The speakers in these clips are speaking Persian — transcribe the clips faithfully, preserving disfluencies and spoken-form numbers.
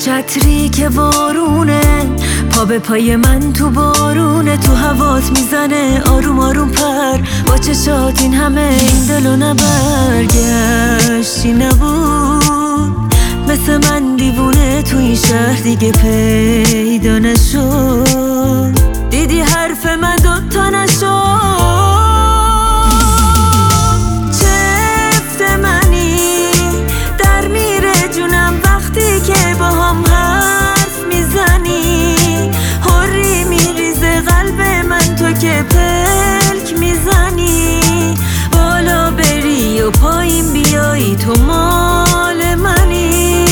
چتری که وارونه، پا به پای من تو بارونه، تو هوات میزنه آروم آروم پر، با چشات این همه این دلو نبرگشتی نبود، مثل من دیوونه تو این شهر دیگه پیدا نشد، دیدی حرف من دوتا نشد. چفت منی در میره جونم وقتی که با هم حرف میزنی، حری میریزه قلب من تو که پلک میزنی، بالا بری و پایین بیایی تو مال منی.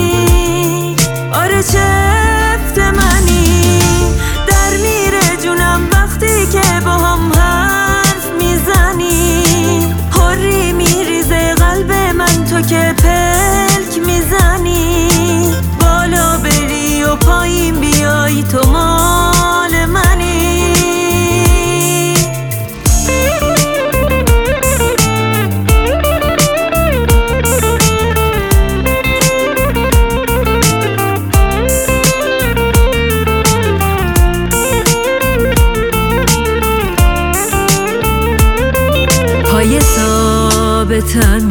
آره چفت منی در میره جونم وقتی که با هم حرف میزنی، حری میریزه قلب من تو که پلک میزنی، بالا بری و پایین بیایی تو مال منی. پای ثابتن